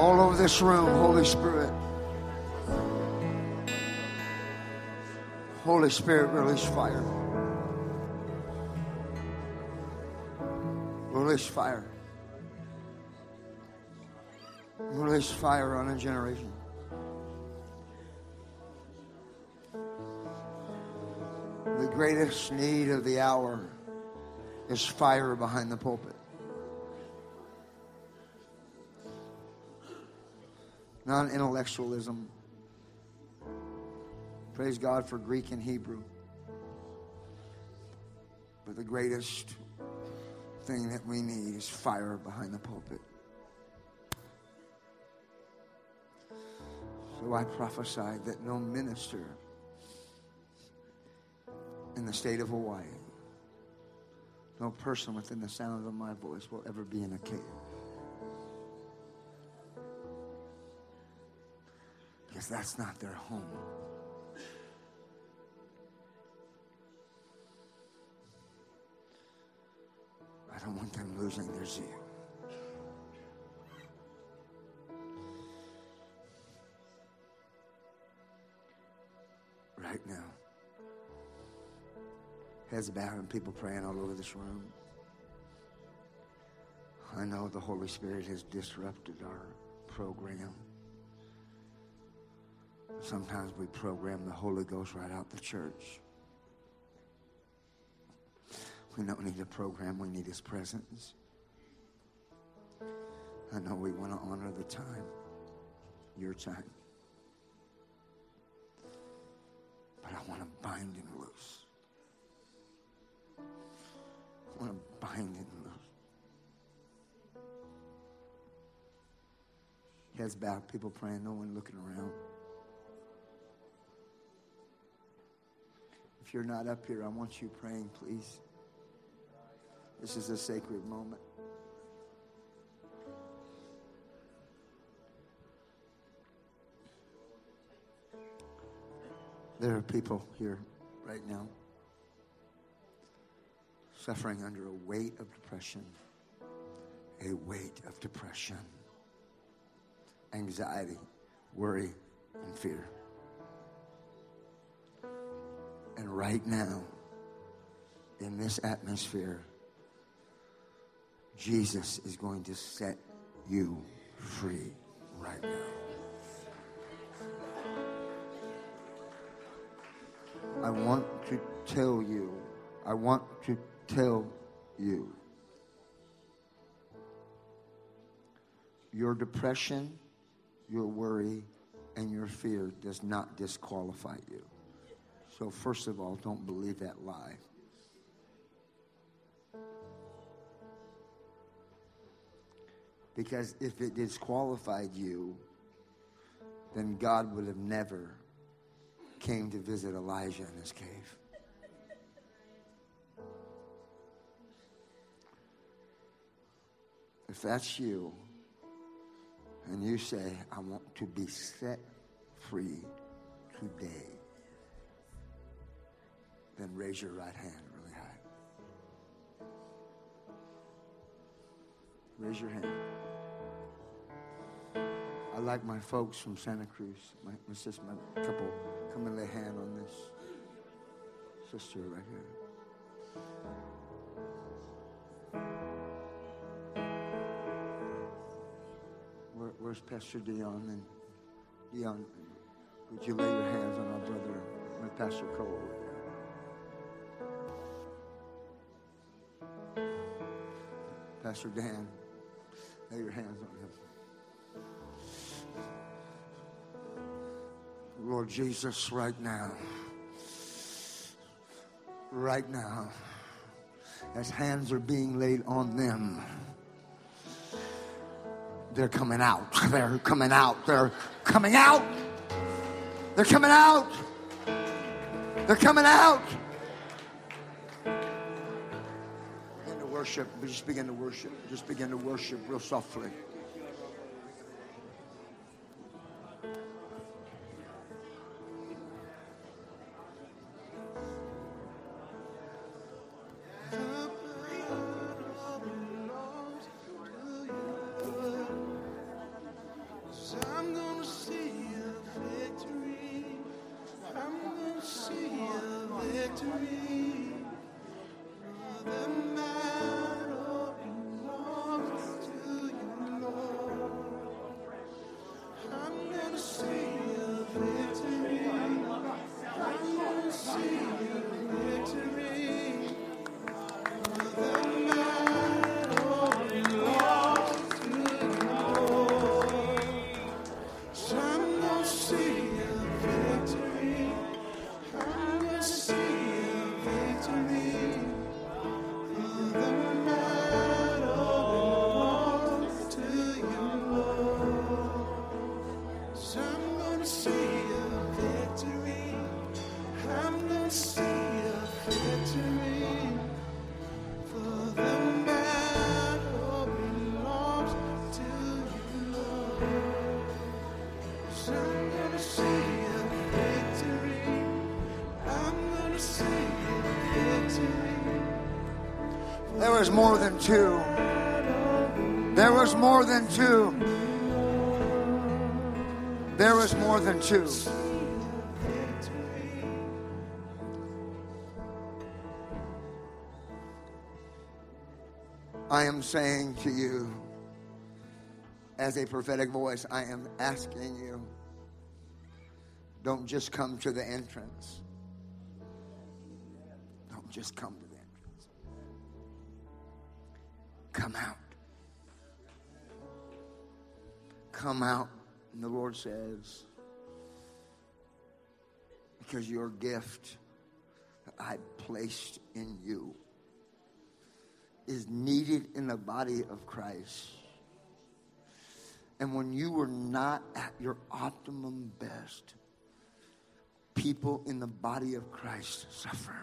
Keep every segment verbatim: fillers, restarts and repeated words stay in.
All over this room, Holy Spirit. Holy Spirit, release fire. Release fire. Release fire on a generation. The greatest need of the hour is fire behind the pulpit. Not intellectualism. Praise God for Greek and Hebrew. But the greatest thing that we need is fire behind the pulpit. So I prophesied that no minister in the state of Hawaii, no person within the sound of my voice will ever be in a cave. Because that's not their home. I don't want them losing their zeal. Right now. Heads bowed and people praying all over this room. I know the Holy Spirit has disrupted our program. Sometimes we program the Holy Ghost right out the church. We don't need a program, we need His presence. I know we want to honor the time, your time. But I want to bind and loose. I want to bind and loose. Heads bowed, people praying, no one looking around. If you're not up here, I want you praying, please. This is a sacred moment. There are people here right now suffering under a weight of depression, a weight of depression, anxiety, worry, and fear. And right now, in this atmosphere, Jesus is going to set you free right now. I want to tell you, I want to tell you, your depression, your worry, and your fear does not disqualify you. So first of all, don't believe that lie. Because if it disqualified you, then God would have never came to visit Elijah in his cave. If that's you, and you say, I want to be set free today, then raise your right hand really high. Raise your hand. I like my folks from Santa Cruz, my, my sister, my couple, come and lay a hand on this sister right here. Where, where's Pastor Dion? And Dion, would you lay your hands on our brother, my Pastor Cole? Pastor Dan, lay your hands on him. Lord Jesus, right now, right now, as hands are being laid on them, they're coming out. They're coming out. They're coming out. They're coming out. They're coming out. Begin to worship. Just begin to worship. Just begin to worship real softly. I'm gonna sing a victory. I'm gonna sing a victory. There was more than two. There was more than two. There was more than two. I am saying to you, as a prophetic voice, I am asking you, don't just come to the entrance. Don't just come to the entrance. Come out. Come out. And the Lord says, because your gift that I placed in you is needed in the body of Christ. And when you were not at your optimum best, people in the body of Christ suffer.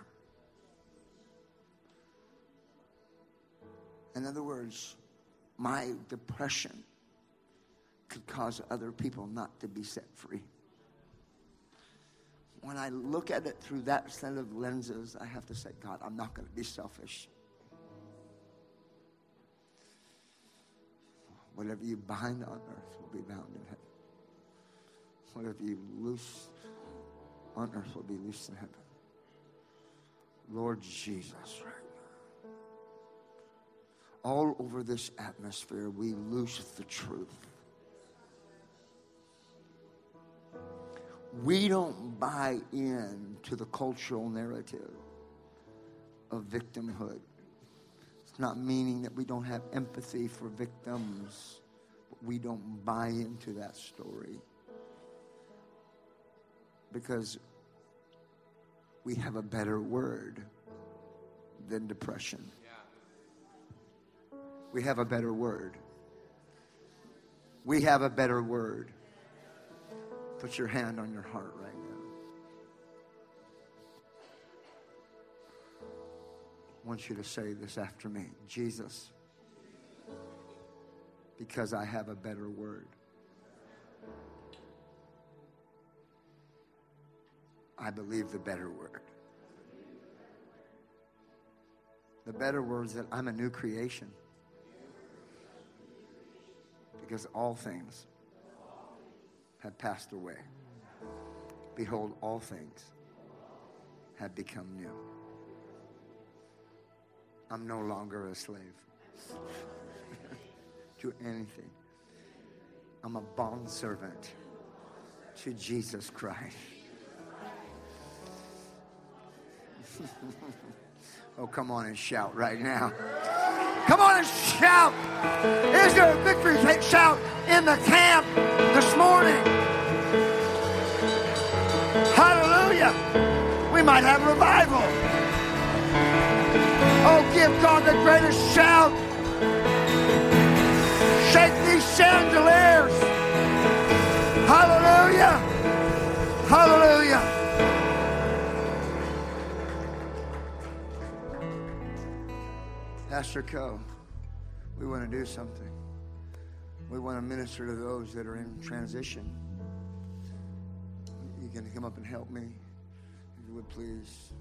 In other words, my depression could cause other people not to be set free. When I look at it through that set of lenses, I have to say, God, I'm not going to be selfish. Whatever you bind on earth will be bound in heaven. Whatever you loose on earth will be loosed in heaven. Lord Jesus, right now. All over this atmosphere, we loose the truth. We don't buy in to the cultural narrative of victimhood. Not meaning that we don't have empathy for victims, but we don't buy into that story. Because we have a better word than depression. We have a better word. We have a better word. Put your hand on your heart right now. I want you to say this after me. Jesus, because I have a better word, I believe the better word. The better word is that I'm a new creation. Because all things have passed away. Behold, all things have become new. I'm no longer a slave to anything. I'm a bondservant to Jesus Christ. Oh, come on and shout right now. Come on and shout. Is there a victory shout in the camp this morning? Hallelujah. We might have revival. Oh, give God the greatest shout. Shake these chandeliers. Hallelujah. Hallelujah. Pastor Co, we want to do something. We want to minister to those that are in transition. You can come up and help me, if you would please.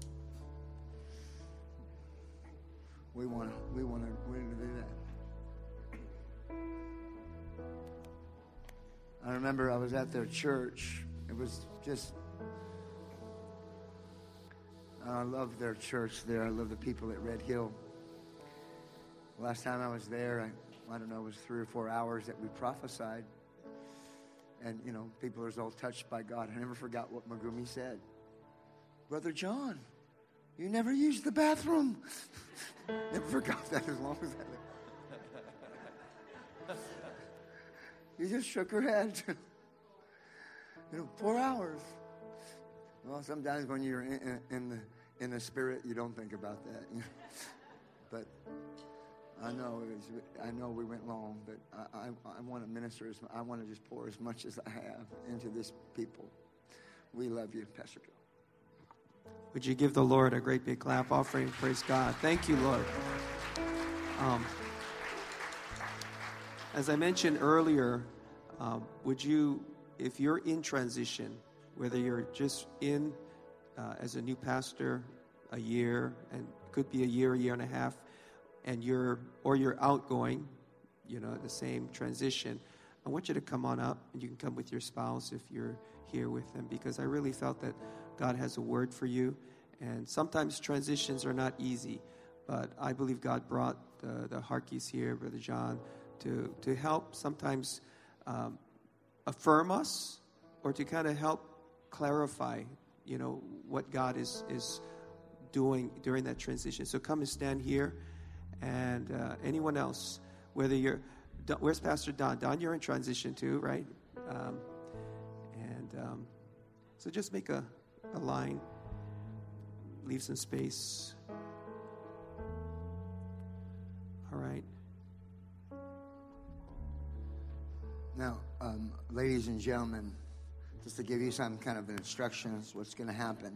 We want to, we want to, we want to do that. I remember I was at their church. It was just, I love their church there. I love the people at Red Hill. Last time I was there, I, I don't know, it was three or four hours that we prophesied. And, you know, people are all touched by God. I never forgot what Megumi said. Brother John, you never used the bathroom. Never forgot that as long as I lived. You just shook her head. You know, four hours. Well, sometimes when you're in, in, in the in the spirit, you don't think about that. You know? But I know it was, I know we went long, but I, I, I want to minister. As, I want to just pour as much as I have into this people. We love you, Pastor Joe. Would you give the Lord a great big clap offering? Praise God. Thank you, Lord. Um, as I mentioned earlier, Um, would you, if you're in transition, whether you're just in uh, as a new pastor a year, and could be a year, a year and a half, and you're, or you're outgoing, you know, the same transition, I want you to come on up, and you can come with your spouse if you're here with them, because I really felt that God has a word for you. And sometimes transitions are not easy, but I believe God brought the, the Harkeys here, Brother John, to, to help sometimes um, affirm us, or to kind of help clarify, you know, what God is, is doing during that transition. So come and stand here. And uh, anyone else, whether you're, where's Pastor Don? Don, you're in transition too, right? Um, and um, so just make a, a line, leave some space. All right. Now, um, ladies and gentlemen, just to give you some kind of instructions, what's going to happen.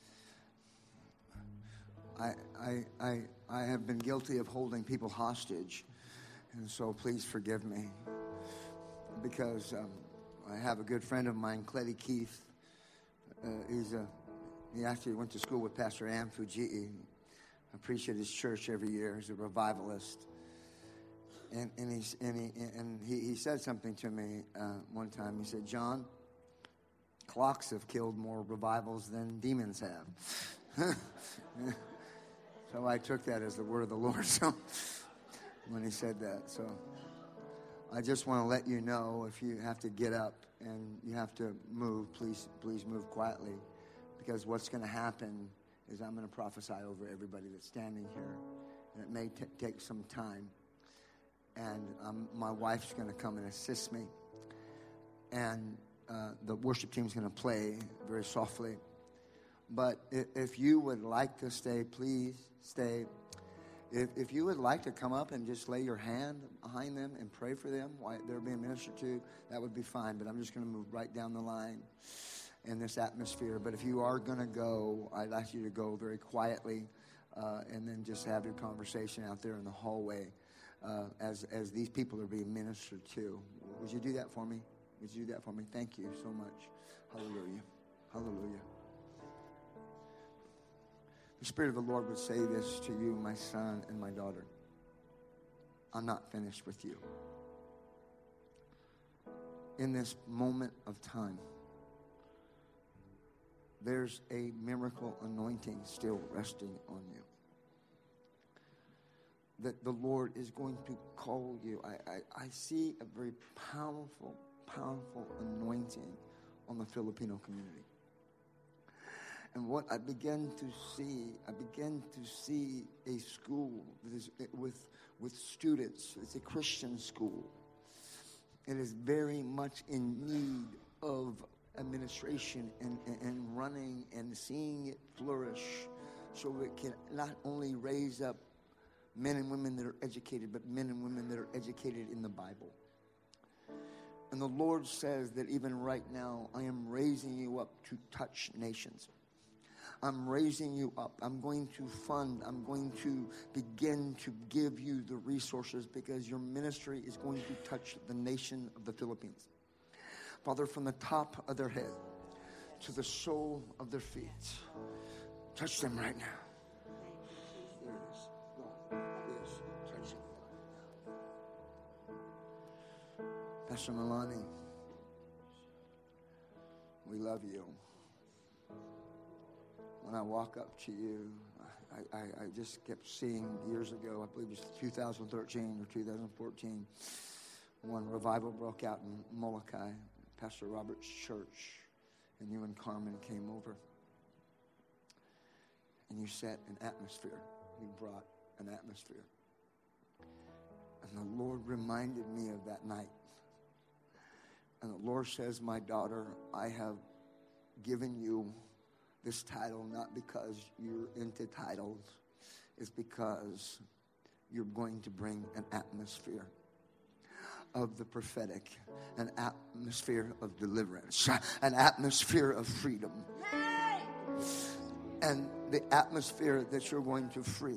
I, I, I, I have been guilty of holding people hostage, and so please forgive me, because um, I have a good friend of mine, Cleddy Keith. Uh, he's a he actually went to school with Pastor Am Fuji'i. I preach at his church every year. He's a revivalist, and and he's and he and he, he said something to me uh, one time. He said, "John, clocks have killed more revivals than demons have." So I took that as the word of the Lord. So when he said that, so I just want to let you know, if you have to get up and you have to move, please, please move quietly, because what's going to happen is I'm going to prophesy over everybody that's standing here, and it may t- take some time. And um, my wife's going to come and assist me, and uh, the worship team's going to play very softly. But if, if you would like to stay, please stay. If, if you would like to come up and just lay your hand behind them and pray for them while they're being ministered to, that would be fine. But I'm just going to move right down the line in this atmosphere. But if you are going to go, I'd ask you to go very quietly uh, and then just have your conversation out there in the hallway uh, as, as these people are being ministered to. Would you do that for me? Would you do that for me? Thank you so much. Hallelujah. Hallelujah. The Spirit of the Lord would say this to you, my son and my daughter. I'm not finished with you. In this moment of time, there's a miracle anointing still resting on you. That the Lord is going to call you. I, I, I see a very powerful, powerful anointing on the Filipino community. And what I began to see, I began to see a school that is with, with students. It's a Christian school. It is very much in need of administration and, and, and running and seeing it flourish, so it can not only raise up men and women that are educated, but men and women that are educated in the Bible. And the Lord says that even right now, I am raising you up to touch nations. I'm raising you up. I'm going to fund. I'm going to begin to give you the resources, because your ministry is going to touch the nation of the Philippines. Father, from the top of their head to the sole of their feet, touch them right now. There it is. God, yes, touch it. Pastor Milani, we love you. When I walk up to you, I, I, I just kept seeing years ago, I believe it was two thousand thirteen or two thousand fourteen, when revival broke out in Molokai, Pastor Robert's church, and you and Carmen came over. And you set an atmosphere. You brought an atmosphere. And the Lord reminded me of that night. And the Lord says, my daughter, I have given you this title not because you're into titles. It's because you're going to bring an atmosphere of the prophetic, an atmosphere of deliverance, an atmosphere of freedom. And the atmosphere that you're going to free,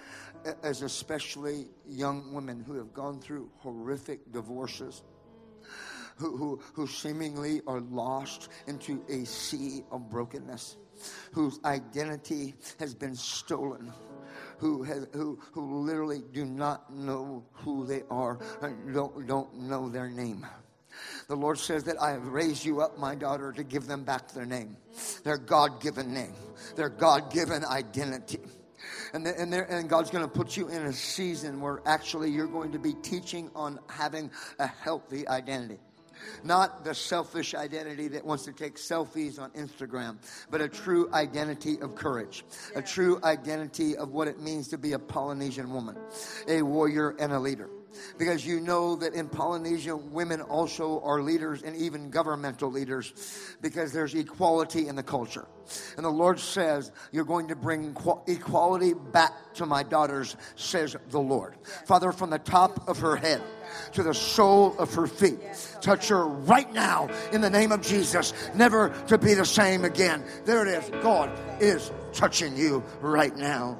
as especially young women who have gone through horrific divorces, who, who, who seemingly are lost into a sea of brokenness, whose identity has been stolen, who has who who literally do not know who they are and don't don't know their name. The Lord says that I have raised you up, my daughter, to give them back their name, their God-given name, their God-given identity. And, the, and, and God's going to put you in a season where actually you're going to be teaching on having a healthy identity. Not the selfish identity that wants to take selfies on Instagram, but a true identity of courage, a true identity of what it means to be a Polynesian woman, a warrior and a leader. Because you know that in Polynesia, women also are leaders and even governmental leaders, because there's equality in the culture. And the Lord says, you're going to bring equality back to my daughters, says the Lord. Father, from the top of her head to the sole of her feet, touch her right now in the name of Jesus, never to be the same again. There it is. God is touching you right now.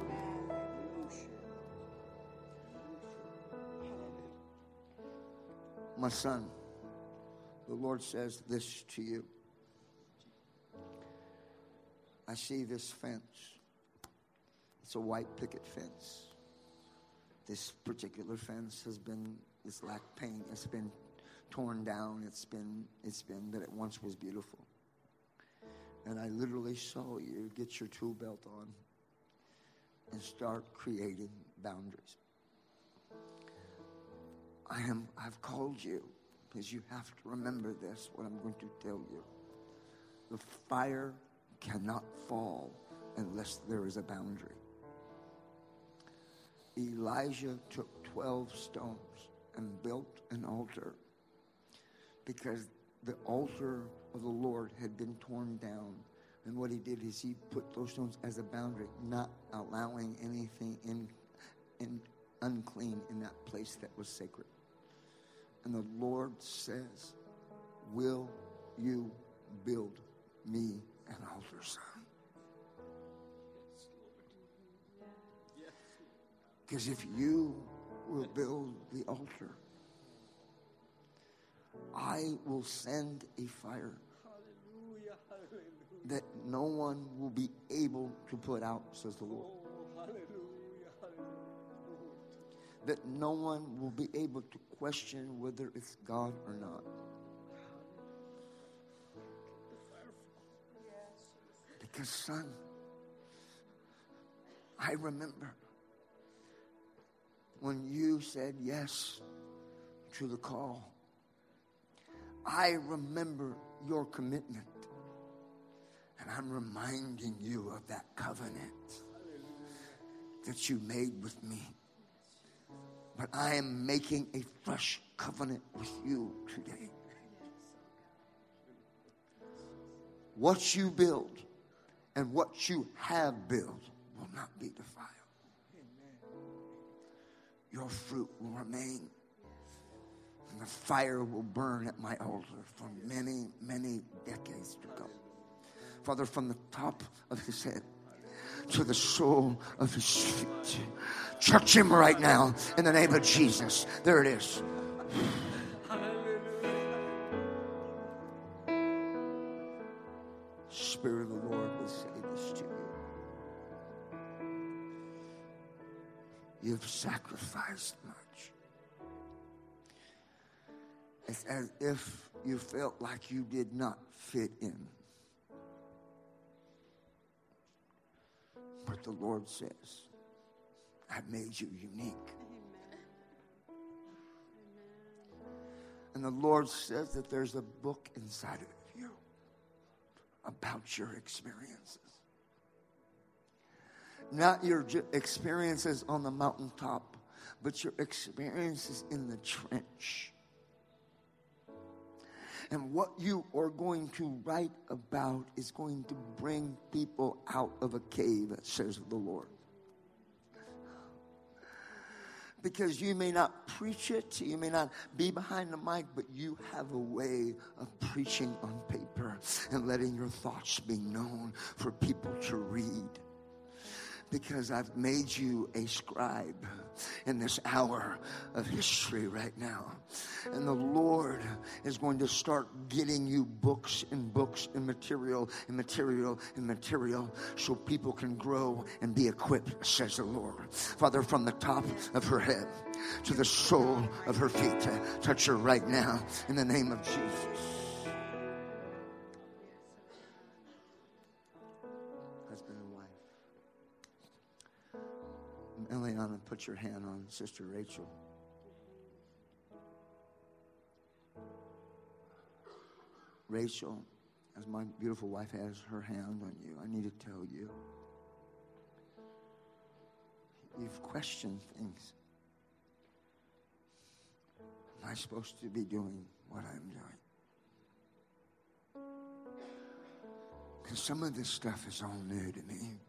My son, the Lord says this to you. I see this fence. It's a white picket fence. This particular fence has been, it's lacked paint. It's been torn down. It's been, it's been that it once was beautiful. And I literally saw you get your tool belt on and start creating boundaries. I am, I've called you because you have to remember this, what I'm going to tell you. The fire cannot fall unless there is a boundary. Elijah took twelve stones and built an altar because the altar of the Lord had been torn down. And what he did is he put those stones as a boundary, not allowing anything in, in unclean in that place that was sacred. And the Lord says, will you build me an altar, son? Because if you will build the altar, I will send a fire that no one will be able to put out, says the Lord. That no one will be able to question whether it's God or not. Because, son, I remember when you said yes to the call. I remember your commitment. And I'm reminding you of that covenant that you made with me. But I am making a fresh covenant with you today. What you build and what you have built will not be defiled. Your fruit will remain. And the fire will burn at my altar for many, many decades to come. Father, from the top of his head to the sole of his feet, touch him right now in the name of Jesus. There it is. Spirit of the Lord will say this to you. You've sacrificed much. It's as if you felt like you did not fit in. But the Lord says, I've made you unique. And the Lord says that there's a book inside of you about your experiences. Not your experiences on the mountaintop, but your experiences in the trench. And what you are going to write about is going to bring people out of a cave, says the Lord. Because you may not preach it, you may not be behind the mic, but you have a way of preaching on paper and letting your thoughts be known for people to read. because I've made you a scribe in this hour of history right now. And the Lord is going to start getting you books and books and material and material and material so people can grow and be equipped, says the Lord. Father, from the top of her head to the sole of her feet, touch her right now in the name of Jesus. Eliana, put your hand on Sister Rachel. Rachel, as my beautiful wife has her hand on you, I need to tell you, you've questioned things. Am I supposed to be doing what I'm doing? Because some of this stuff is all new to me.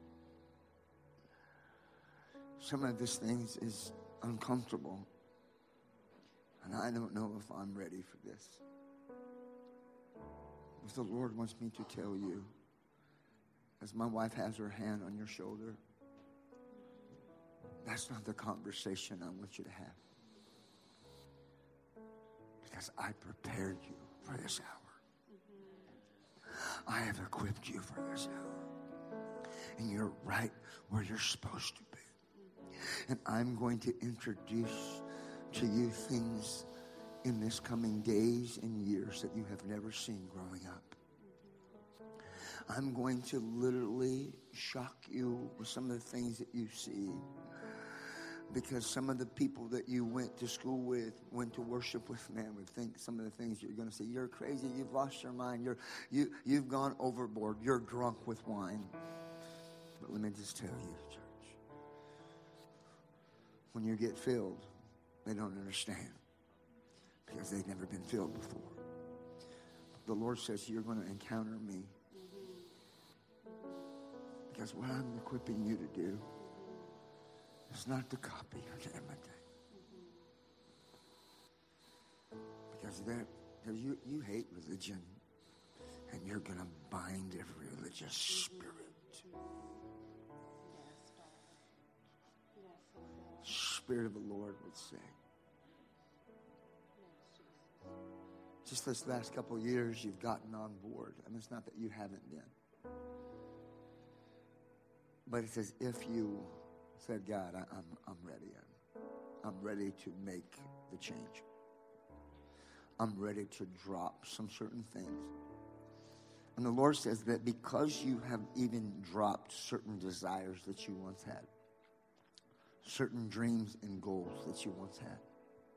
Some of this things is uncomfortable. And I don't know if I'm ready for this. But the Lord wants me to tell you, as my wife has her hand on your shoulder, that's not the conversation I want you to have. Because I prepared you for this hour. I have equipped you for this hour. And you're right where you're supposed to be. And I'm going to introduce to you things in this coming days and years that you have never seen growing up. I'm going to literally shock you with some of the things that you see. Because some of the people that you went to school with, went to worship with, man, would think some of the things you're going to say, you're crazy, you've lost your mind, you're, you, you've gone overboard, you're drunk with wine. But let me just tell you, church. When you get filled, they don't understand because they've never been filled before. The Lord says you're going to encounter me because what I'm equipping you to do is not to copy or to imitate. Because there, there you, you hate religion and you're going to bind every religious spirit. Spirit of the Lord would say. Just this last couple of years, you've gotten on board. I mean, it's not that you haven't been. But it's as if you said, God, I, I'm, I'm ready. I'm, I'm ready to make the change. I'm ready to drop some certain things. And the Lord says that because you have even dropped certain desires that you once had, certain dreams and goals that you once had.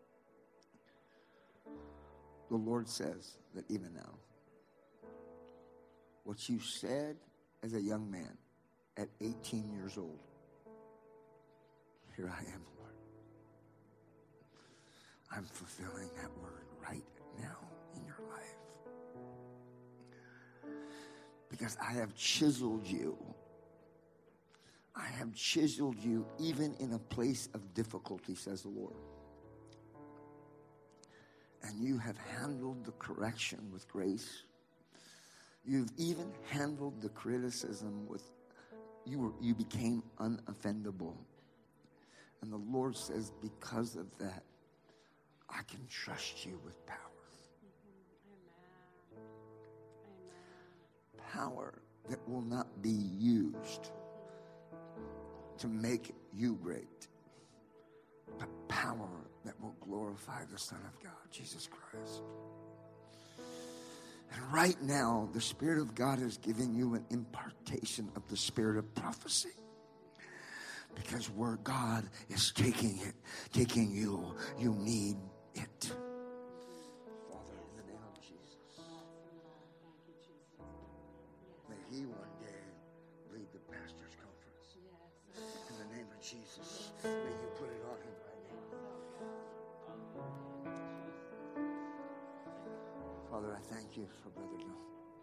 The Lord says that even now, what you said as a young man at eighteen years old, here I am, Lord. I'm fulfilling that word right now in your life. Because I have chiseled you. I have chiseled you even in a place of difficulty, says the Lord. And you have handled the correction with grace. You've even handled the criticism with, you were, you became unoffendable. And the Lord says, because of that, I can trust you with power. Amen. Power that will not be used to make you great, but power that will glorify the Son of God, Jesus Christ. And right now, the Spirit of God is giving you an impartation of the spirit of prophecy. Because where God is taking it, taking you, you need it. Father, in the name of Jesus, may He one day lead the pastor's conference. In the name of Jesus, may you put it on Him right now. Father, I thank you for Brother John.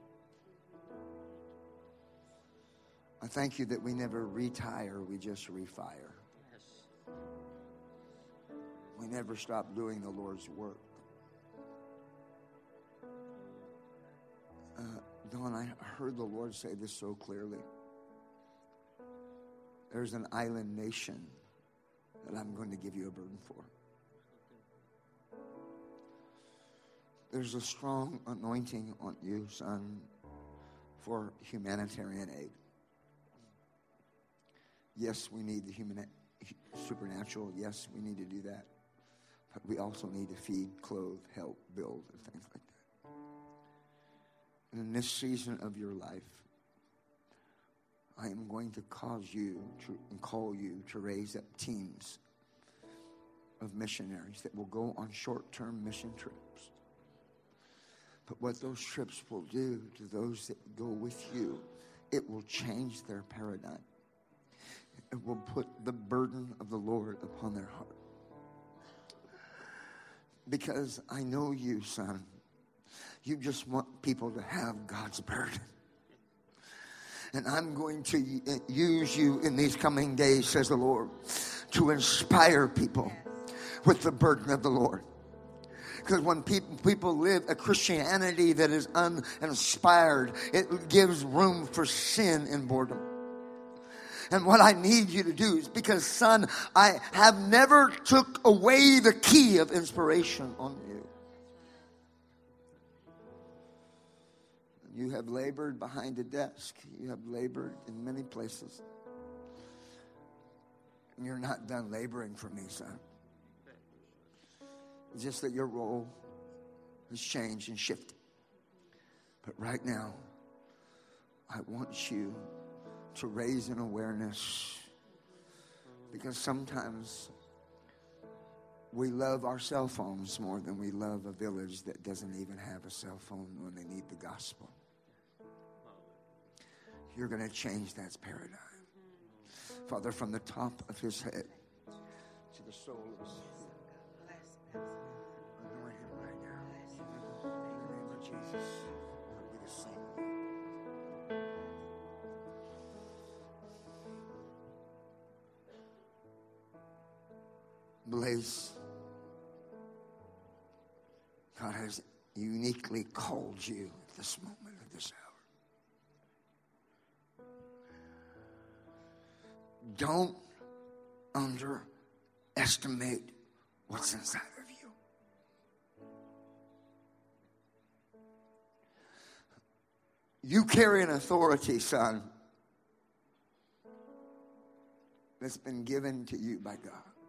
I thank you that we never retire, we just refire. We never stop doing the Lord's work. Uh, Dawn, I heard the Lord say this so clearly. There's an island nation that I'm going to give you a burden for. There's a strong anointing on you, son, for humanitarian aid. Yes, we need the human, supernatural. Yes, we need to do that. But we also need to feed, clothe, help, build, and things like that. And in this season of your life, I am going to cause you to, and call you to raise up teams of missionaries that will go on short-term mission trips. But what those trips will do to those that go with you, it will change their paradigm. It will put the burden of the Lord upon their heart. Because I know you, son. You just want people to have God's burden. And I'm going to use you in these coming days, says the Lord, to inspire people with the burden of the Lord. Because when people, people live a Christianity that is uninspired, it gives room for sin and boredom. And what I need you to do is, because, son, I have never took away the key of inspiration on you. You have labored behind a desk. You have labored in many places. And you're not done laboring for me, son. It's just that your role has changed and shifted. But right now, I want you to raise an awareness, because sometimes we love our cell phones more than we love a village that doesn't even have a cell phone when they need the gospel. You're going to change that paradigm. Father, from the top of his head to the sole of his feet, anoint him right now. In the name of Jesus, Lord, we just sing. Blaze, God has uniquely called you at this moment, at this hour. Don't underestimate what's inside of you. You carry an authority, son, that's been given to you by God.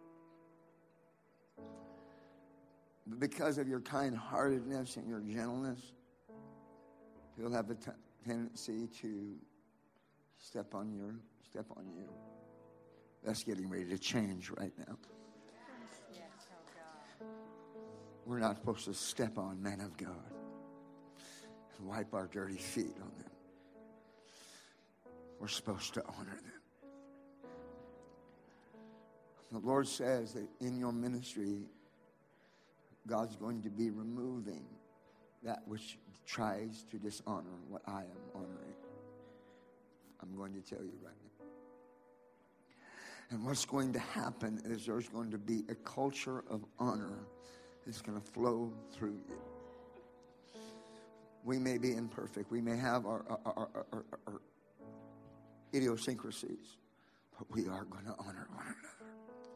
But because of your kind-heartedness and your gentleness, you'll have a t- tendency to step on your, step on you. That's getting ready to change right now. We're not supposed to step on men of God and wipe our dirty feet on them. We're supposed to honor them. The Lord says that in your ministry, God's going to be removing that which tries to dishonor what I am honoring. I'm going to tell you right now. And what's going to happen is there's going to be a culture of honor that's going to flow through you. We may be imperfect. We may have our, our, our, our, our idiosyncrasies, but we are going to honor one another.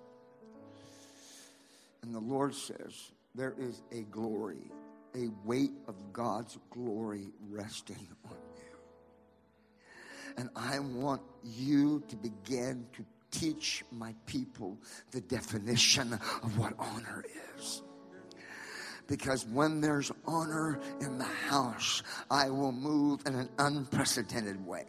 And the Lord says, there is a glory, a weight of God's glory resting on you. And I want you to begin to teach my people the definition of what honor is. Because when there's honor in the house, I will move in an unprecedented way.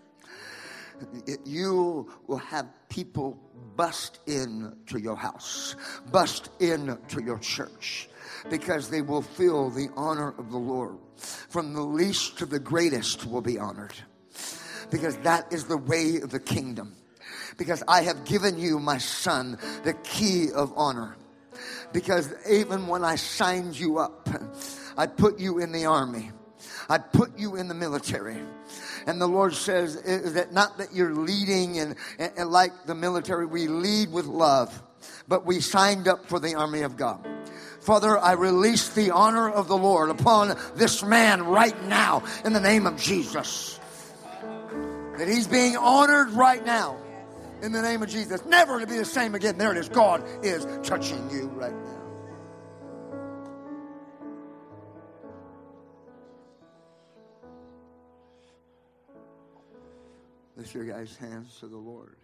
You will have people bust into your house, bust into your church, because they will feel the honor of the Lord. From the least to the greatest will be honored, because that is the way of the kingdom. Because I have given you, my son, the key of honor. Because even when I signed you up, I put you in the army. I put you in the military. And the Lord says is that not that you're leading and, and, and like the military, we lead with love, but we signed up for the army of God. Father, I release the honor of the Lord upon this man right now in the name of Jesus. That he's being honored right now In the name of Jesus. Never to be the same again. There it is. God is touching you right now. Lift your guys' hands to the Lord.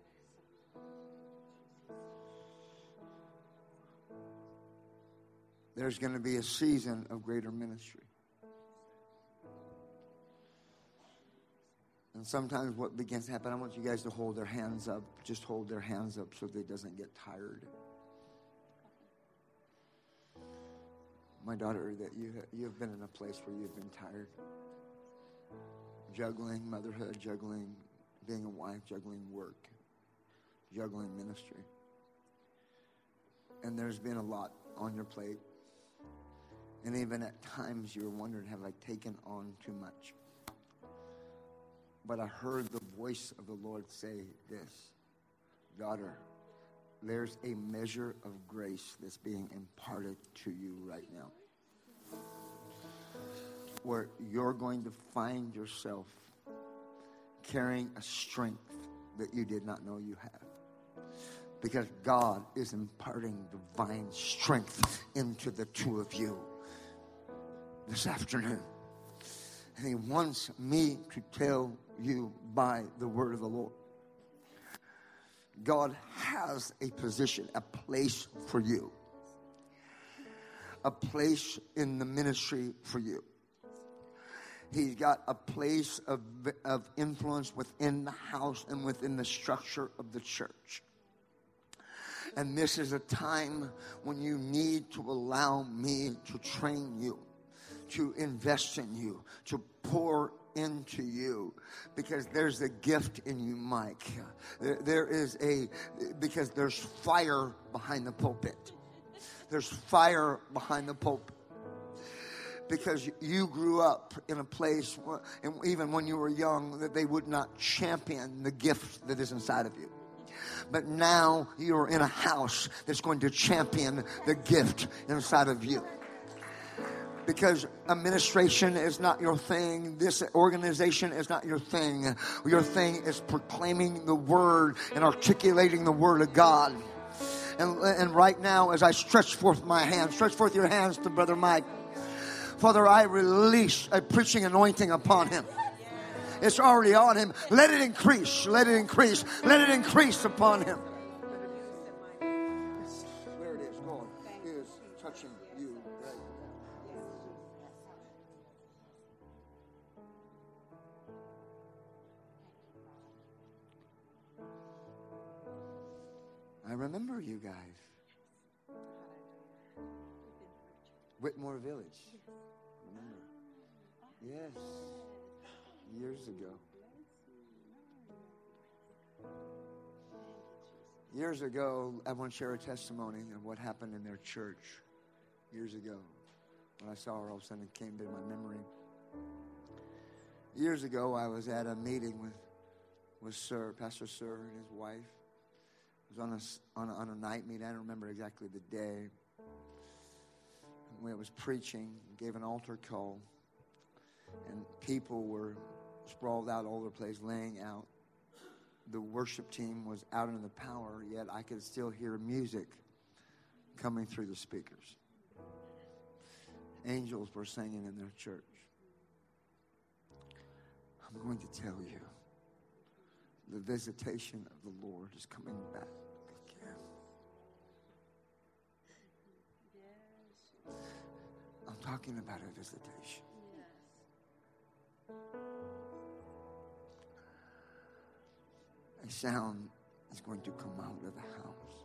There's going to be a season of greater ministry. And sometimes what begins to happen, I want you guys to hold their hands up. Just hold their hands up so they doesn't get tired. My daughter, that you you have been in a place where you've been tired. Juggling motherhood, juggling being a wife, juggling work, juggling ministry. And there's been a lot on your plate. And even at times you're wondering, have I taken on too much? But I heard the voice of the Lord say this, daughter, there's a measure of grace that's being imparted to you right now, where you're going to find yourself carrying a strength that you did not know you had. Because God is imparting divine strength into the two of you this afternoon. And he wants me to tell you by the word of the Lord. God has a position, a place for you. A place in the ministry for you. He's got a place of, of influence within the house and within the structure of the church. And this is a time when you need to allow me to train you, to invest in you, to pour into you, because there's a gift in you, Mike. There, there is a, because there's fire behind the pulpit. There's fire behind the pulpit. Because you grew up in a place, and even when you were young, that they would not champion the gift that is inside of you. But now you're in a house that's going to champion the gift inside of you. Because administration is not your thing. This organization is not your thing. Your thing is proclaiming the word and articulating the word of God. And, and right now, as I stretch forth my hands, stretch forth your hands to Brother Mike. Father, I release a preaching anointing upon him. It's already on him. Let it increase. Let it increase. Let it increase upon him. There it is. God is touching you right now. I remember you guys. Whitmore Village. Remember? Yes. Years ago. Years ago, I want to share a testimony of what happened in their church years ago. When I saw her, all of a sudden it came to my memory. Years ago, I was at a meeting with, with Sir, Pastor Sir and his wife. It was on a, on a, on a night meeting. I don't remember exactly the day. When it was preaching, gave an altar call, and people were sprawled out all over the place, laying out. The worship team was out in the power, yet I could still hear music coming through the speakers. Angels were singing in their church. I'm going to tell you, the visitation of the Lord is coming back again. I'm talking about a visitation. A sound is going to come out of the house.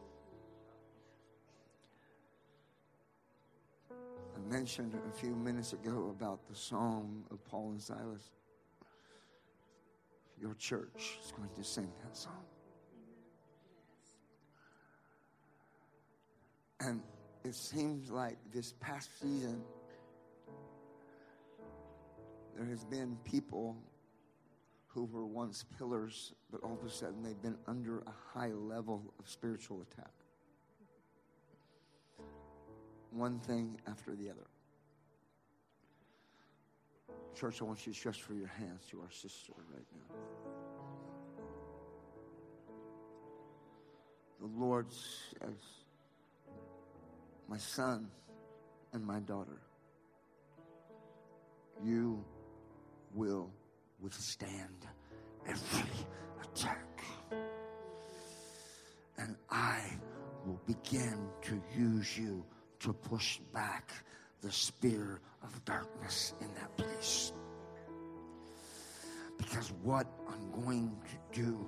I mentioned a few minutes ago about the song of Paul and Silas. Your church is going to sing that song. And it seems like this past season, there has been people who were once pillars, but all of a sudden they've been under a high level of spiritual attack. One thing after the other. Church, I want you to stretch for your hands to our sister right now. The Lord says, my son and my daughter, you will withstand every attack. And I will begin to use you to push back the spear of darkness in that place. Because what I'm going to do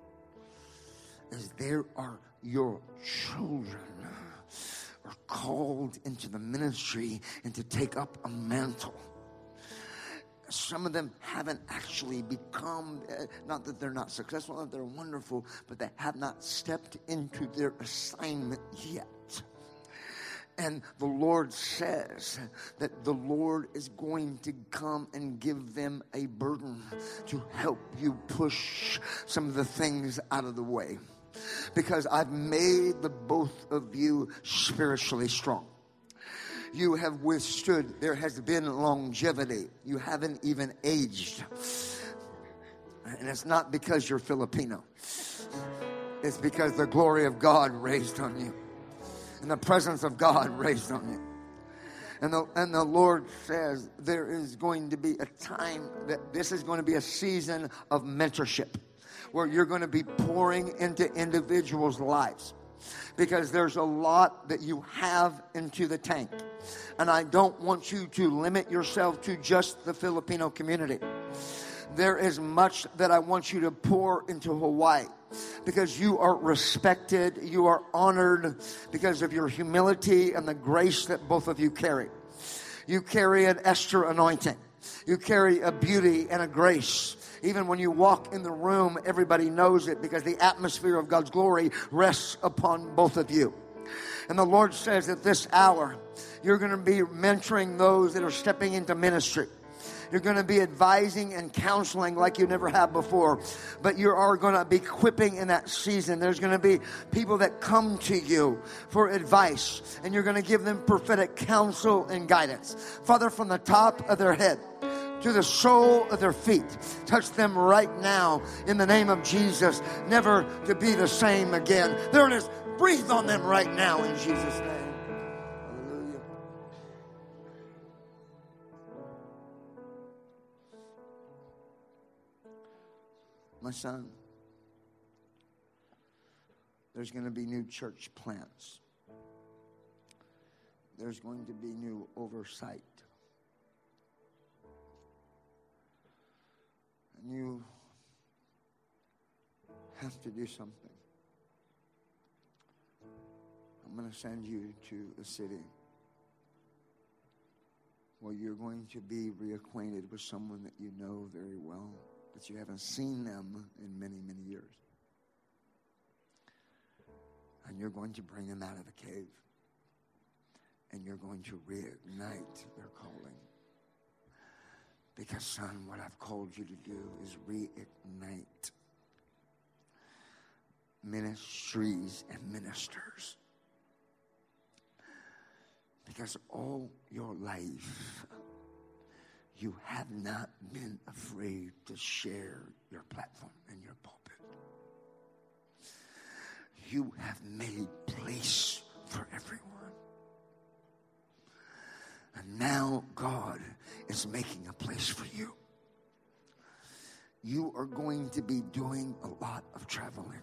is there are your children are called into the ministry and to take up a mantle. Some of them haven't actually become, uh, not that they're not successful, not that they're wonderful, but they have not stepped into their assignment yet. And the Lord says that the Lord is going to come and give them a burden to help you push some of the things out of the way. Because I've made the both of you spiritually strong. You have withstood. There has been longevity. You haven't even aged. And it's not because you're Filipino. It's because the glory of God raised on you. And the presence of God raised on you. And the, and the Lord says there is going to be a time that this is going to be a season of mentorship, where you're going to be pouring into individuals' lives. Because there's a lot that you have into the tank. And I don't want you to limit yourself to just the Filipino community. There is much that I want you to pour into Hawaii. Because you are respected, you are honored because of your humility and the grace that both of you carry. You carry an Esther anointing. You carry a beauty and a grace. Even when you walk in the room, everybody knows it because the atmosphere of God's glory rests upon both of you. And the Lord says at this hour, you're going to be mentoring those that are stepping into ministry. You're going to be advising and counseling like you never have before. But you are going to be equipping in that season. There's going to be people that come to you for advice. And you're going to give them prophetic counsel and guidance. Father, from the top of their head to the sole of their feet, touch them right now in the name of Jesus, never to be the same again. There it is. Breathe on them right now in Jesus' name. Hallelujah. My son, there's going to be new church plants. There's going to be new oversight. And you have to do something. I'm going to send you to a city where you're going to be reacquainted with someone that you know very well, but you haven't seen them in many, many years. And you're going to bring them out of the cave. And you're going to reignite their calling. Because, son, what I've called you to do is reignite ministries and ministers. Because all your life, you have not been afraid to share your platform and your pulpit. You have made place for everyone. And now God is making a place for you. You are going to be doing a lot of traveling.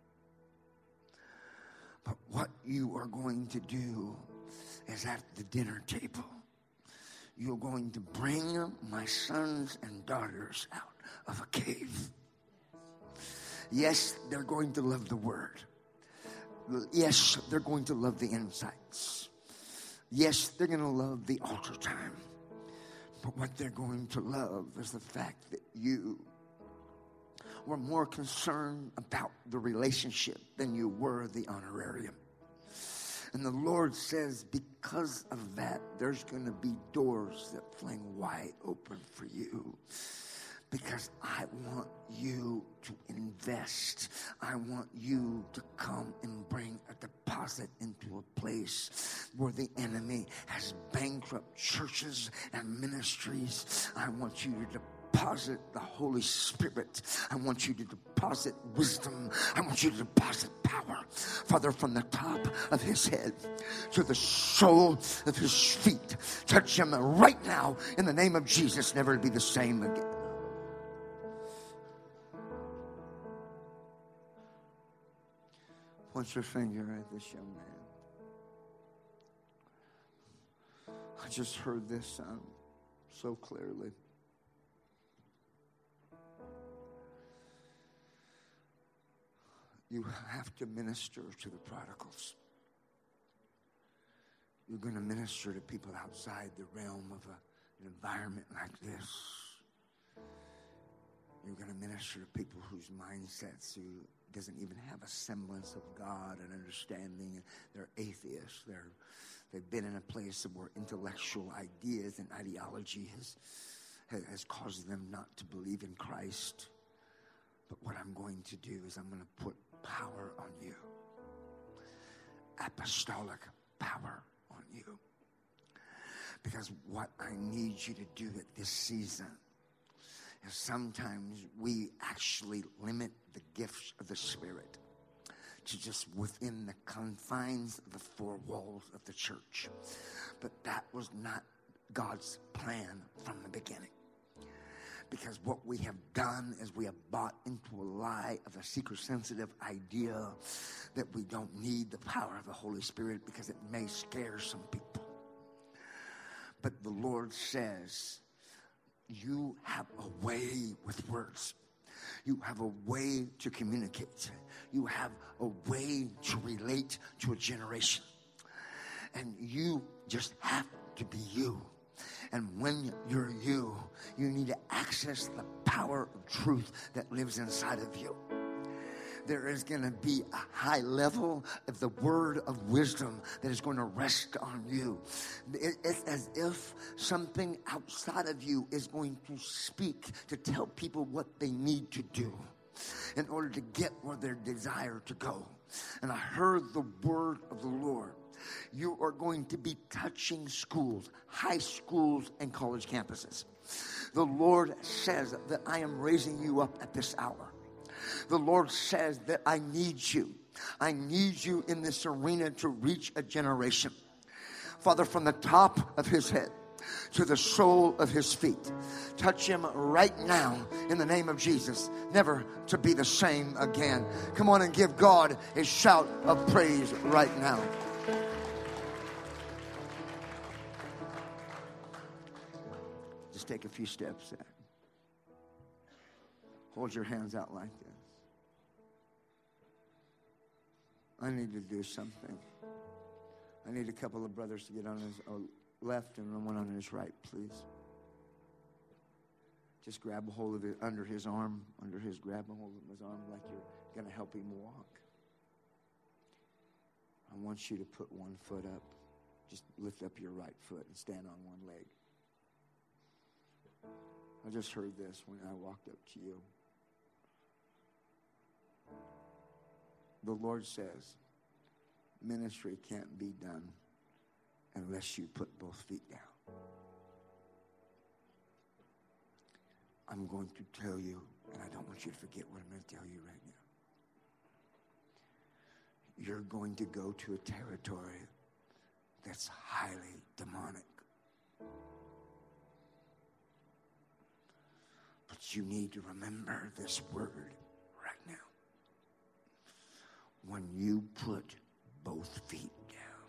But what you are going to do is at the dinner table, you're going to bring my sons and daughters out of a cave. Yes, they're going to love the word. Yes, they're going to love the insights. Yes, they're going to love the altar time. But what they're going to love is the fact that you were more concerned about the relationship than you were the honorarium. And the Lord says, because of that, there's going to be doors that fling wide open for you. Because I want you to invest. I want you to come and bring a deposit into a place where the enemy has bankrupt churches and ministries. I want you to deposit the Holy Spirit. I want you to deposit wisdom. I want you to deposit power. Father, from the top of his head to the sole of his feet, touch him right now in the name of Jesus, never to be the same again. Point your finger at this young man. I just heard this sound so clearly. You have to minister to the prodigals. You're going to minister to people outside the realm of a, an environment like this. You're going to minister to people whose mindsets who doesn't even have a semblance of God and understanding. They're atheists. They're, they've been in a place where intellectual ideas and ideology has, has caused them not to believe in Christ. But what I'm going to do is I'm going to put power on you. Apostolic power on you. Because what I need you to do at this season is sometimes we actually limit the gifts of the Spirit to just within the confines of the four walls of the church. But that was not God's plan from the beginning. Because what we have done is we have bought into a lie of a seeker-sensitive idea that we don't need the power of the Holy Spirit because it may scare some people. But the Lord says, you have a way with words. You have a way to communicate. You have a way to relate to a generation. And you just have to be you. And when you're you, you need to access the power of truth that lives inside of you. There is going to be a high level of the word of wisdom that is going to rest on you. It's as if something outside of you is going to speak to tell people what they need to do in order to get where they desire to go. And I heard the word of the Lord. You are going to be touching schools, high schools, and college campuses. The Lord says that I am raising you up at this hour. The Lord says that I need you. I need you in this arena to reach a generation. Father, from the top of his head to the sole of his feet, touch him right now in the name of Jesus, never to be the same again. Come on and give God a shout of praise right now. Just take a few steps there. Hold your hands out like this. I need to do something. I need a couple of brothers to get on his left and one on his right, please. Just grab a hold of it under his arm, under his, grab a hold of his arm like you're going to help him walk. I want you to put one foot up. Just lift up your right foot and stand on one leg. I just heard this when I walked up to you. The Lord says, ministry can't be done unless you put both feet down. I'm going to tell you, and I don't want you to forget what I'm going to tell you right now. You're going to go to a territory that's highly demonic. But you need to remember this word right now. When you put both feet down,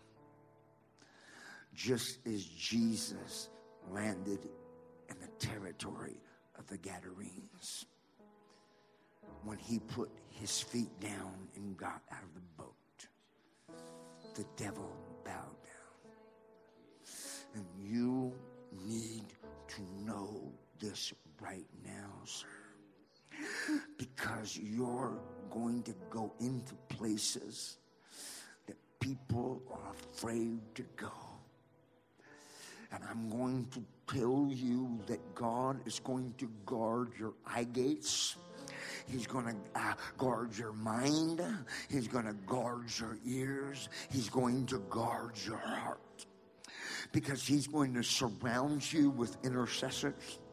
just as Jesus landed in the territory of the Gadarenes, when he put his feet down and got out of the boat, the devil bowed down. And you need to know this right now, sir. Because you're going to go into places that people are afraid to go. And I'm going to tell you that God is going to guard your eye gates. He's going to uh, guard your mind. He's going to guard your ears. He's going to guard your heart. Because he's going to surround you with intercessors.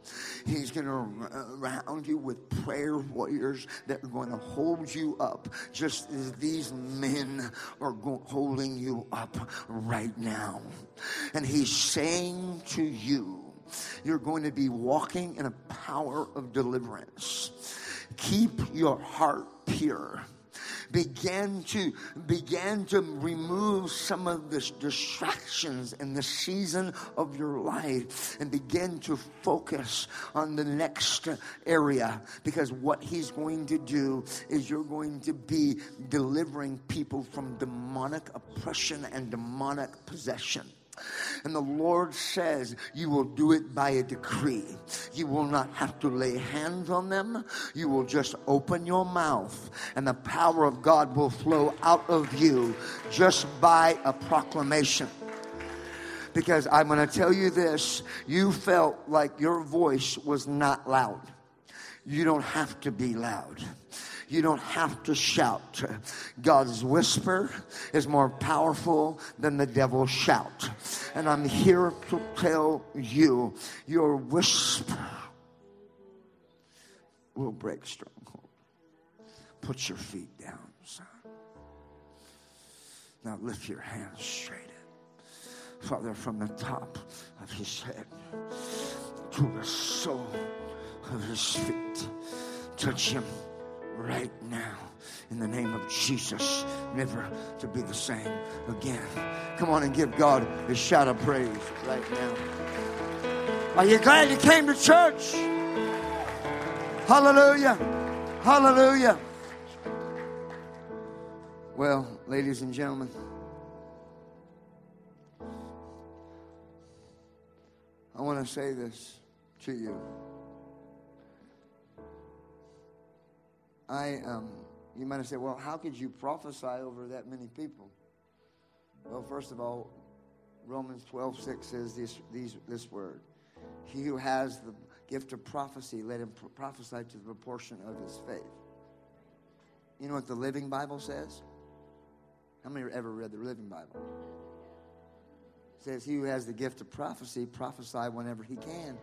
He's going to surround you with prayer warriors that are going to hold you up just as these men are go- holding you up right now. And he's saying to you, you're going to be walking in a power of deliverance. Keep your heart pure. Begin to begin to remove some of the distractions in the season of your life and begin to focus on the next area, because what he's going to do is you're going to be delivering people from demonic oppression and demonic possession. And the Lord says you will do it by a decree. You will not have to lay hands on them. You will just open your mouth and the power of God will flow out of you just by a proclamation. Because I'm going to tell you this, you felt like your voice was not loud. You don't have to be loud. You don't have to shout. God's whisper is more powerful than the devil's shout. And I'm here to tell you, your whisper will break strongholds. Put your feet down, son. Now lift your hands straight in. Father, from the top of his head to the sole of his feet, touch him right now, in the name of Jesus, never to be the same again. Come on and give God a shout of praise right now. Are you glad you came to church? Hallelujah. Hallelujah. Well, ladies and gentlemen, I want to say this to you. I, um, you might have said, well, how could you prophesy over that many people? Well, first of all, Romans twelve six says this, these, this word. He who has the gift of prophecy, let him pro- prophesy to the proportion of his faith. You know what the Living Bible says? How many have ever read the Living Bible? It says, he who has the gift of prophecy, prophesy whenever he can.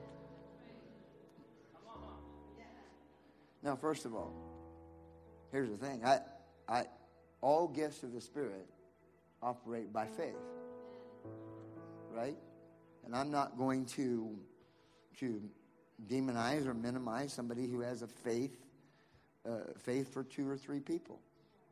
Now, first of all, here's the thing. I, I, all gifts of the Spirit operate by faith, right? And I'm not going to, to demonize or minimize somebody who has a faith, uh, faith for two or three people.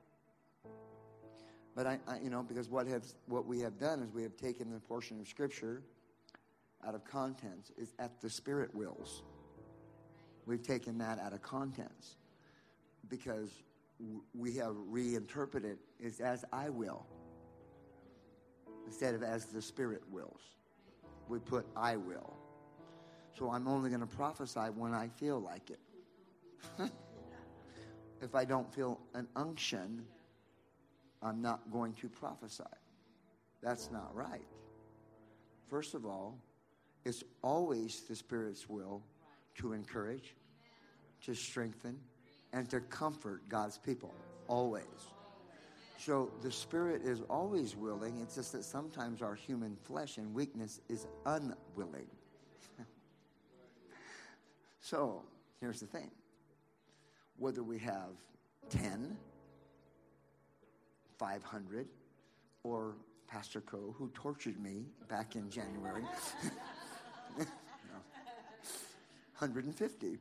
But I, I you know, because what have what we have done is we have taken the portion of Scripture out of contents. Is at the Spirit wills. We've taken that out of contents because we have reinterpreted it as I will instead of as the Spirit wills. We put I will. So I'm only going to prophesy when I feel like it. If I don't feel an unction, I'm not going to prophesy. That's not right. First of all, it's always the Spirit's will to encourage, to strengthen, and to comfort God's people, always. So the Spirit is always willing. It's just that sometimes our human flesh and weakness is unwilling. So here's the thing. Whether we have ten, five hundred, or Pastor Coe, who tortured me back in January, no, one hundred fifty.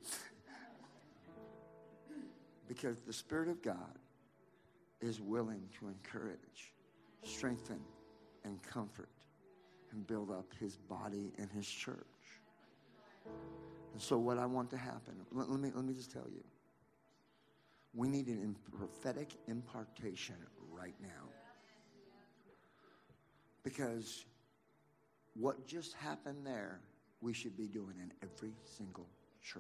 Because the Spirit of God is willing to encourage, strengthen, and comfort, and build up his body and his church. And so what I want to happen, let, let me let me just tell you, we need a prophetic impartation right now. Because what just happened there, we should be doing in every single church.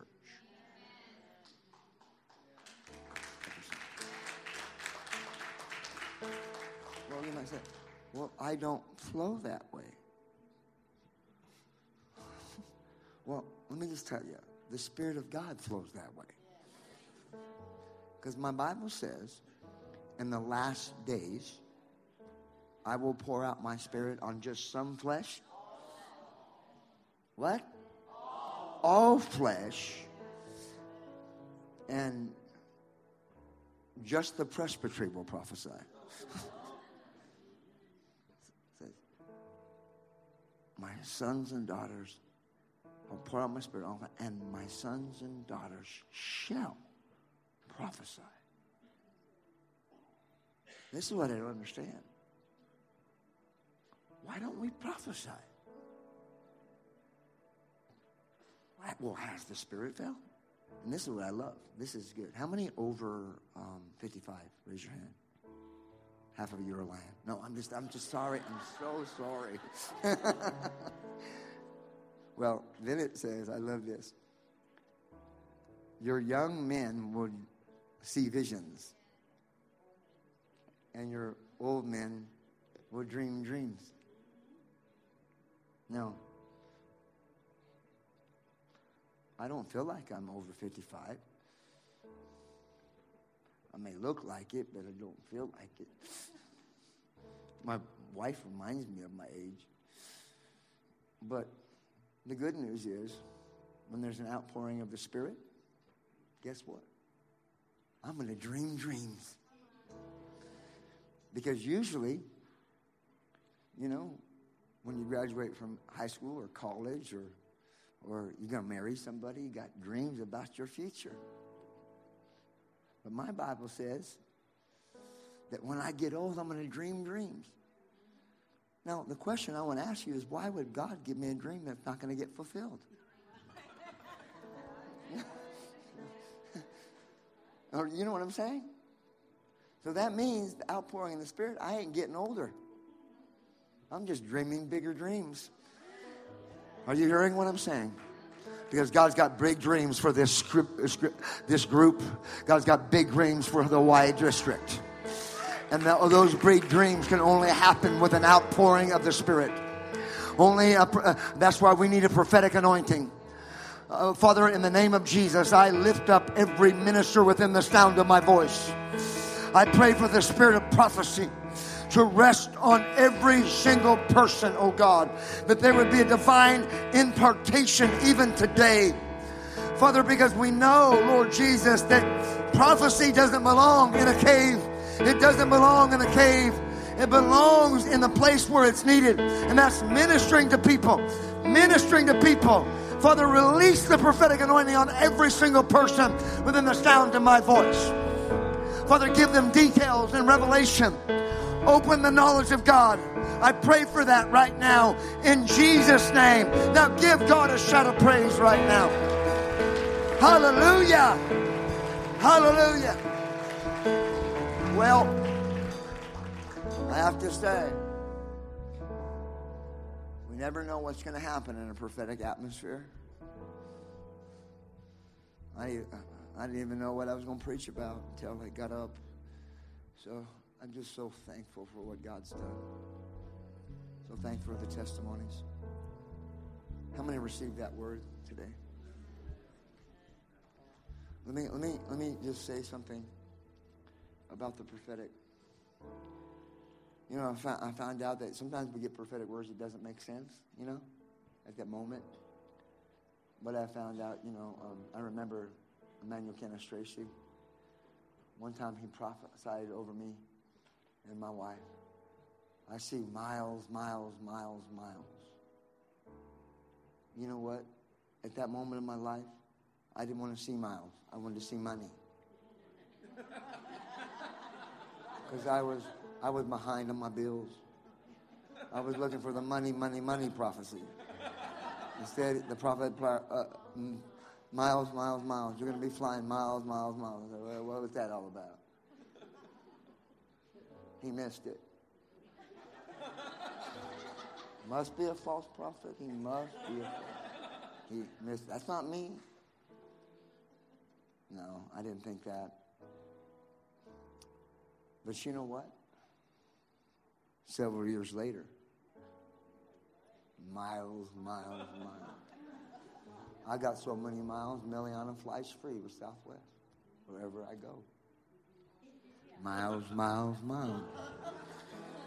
Well, you might say, well, I don't flow that way. Well, let me just tell you, the Spirit of God flows that way. Because my Bible says, in the last days, I will pour out my Spirit on just some flesh. What? all flesh, and just the presbytery will prophesy. My sons and daughters, I'll pour out my spirit on them, and my sons and daughters shall prophesy. This is what I don't understand. Why don't we prophesy? Well, has the Spirit fell? And this is what I love. This is good. How many over um, fifty-five? Raise your hand. Half of you are lying. No, I'm just, I'm just sorry. I'm so sorry. Well, then it says, I love this. Your young men would see visions, and your old men will dream dreams. Now, I don't feel like I'm over fifty-five. I may look like it, but I don't feel like it. My wife reminds me of my age. But the good news is, when there's an outpouring of the Spirit, guess what? I'm going to dream dreams. Because usually, you know, when you graduate from high school or college, or or you're going to marry somebody, you got dreams about your future. But my Bible says that when I get old, I'm going to dream dreams. Now, the question I want to ask you is, why would God give me a dream that's not going to get fulfilled? Or, you know what I'm saying? So that means the outpouring in the Spirit, I ain't getting older. I'm just dreaming bigger dreams. Are you hearing what I'm saying? Because God's got big dreams for this script, this group. God's got big dreams for the Y district. And that, those big dreams can only happen with an outpouring of the Spirit. Only a, uh, that's why we need a prophetic anointing. Uh, Father, in the name of Jesus, I lift up every minister within the sound of my voice. I pray for the spirit of prophecy to rest on every single person, oh God, that there would be a divine impartation even today. Father, because we know, Lord Jesus, that prophecy doesn't belong in a cave. It doesn't belong in a cave. It belongs in the place where it's needed. And that's ministering to people. Ministering to people. Father, release the prophetic anointing on every single person within the sound of my voice. Father, give them details and revelation. Open the knowledge of God. I pray for that right now in Jesus' name. Now give God a shout of praise right now. Hallelujah. Hallelujah. Well, I have to say, we never know what's going to happen in a prophetic atmosphere. I, I didn't even know what I was going to preach about until I got up. So I'm just so thankful for what God's done. So thankful for the testimonies. How many received that word today? Let me let me let me just say something about the prophetic. You know, I found, I found out that sometimes we get prophetic words that doesn't make sense, you know, at that moment. But I found out, you know, um, I remember Emmanuel Kenneth Tracy. One time he prophesied over me and my wife. I see miles, miles, miles, miles. You know what? At that moment in my life, I didn't want to see miles. I wanted to see money. Because I was, I was behind on my bills. I was looking for the money, money, money prophecy. Instead, the prophet, uh, miles, miles, miles. You're going to be flying miles, miles, miles. I said, well, what was that all about? He missed it. Must be a false prophet. He must be a false. He missed. That's not me. No, I didn't think that. But you know what? Several years later, miles, miles, miles. I got so many miles, Meliana flies free with Southwest, wherever I go. Miles, miles, miles.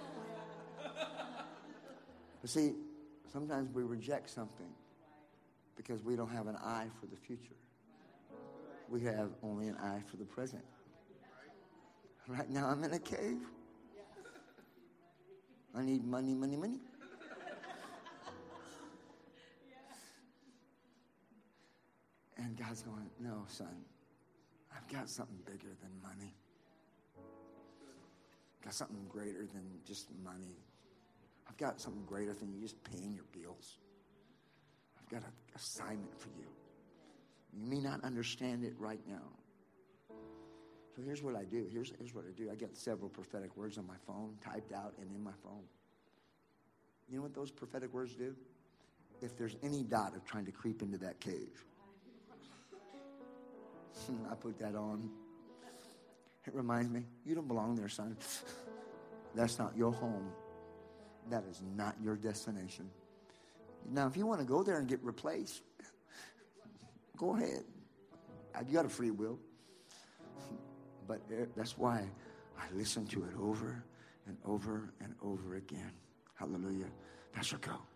But see, sometimes we reject something Because we don't have an eye for the future. We have only an eye for the present. Right now I'm in a cave. I need money, money, money. And God's going, no, son, I've got something bigger than money. I've got something greater than just money. I've got something greater than you just paying your bills. I've got an assignment for you. You may not understand it right now. So here's what I do. Here's, here's what I do. I get several prophetic words on my phone, typed out and in my phone. You know what those prophetic words do? If there's any doubt of trying to creep into that cave, I put that on. It reminds me, you don't belong there, son. That's not your home. That is not your destination. Now, if you want to go there and get replaced, go ahead. You got a free will. But that's why I listen to it over and over and over again. Hallelujah. Pastor, go.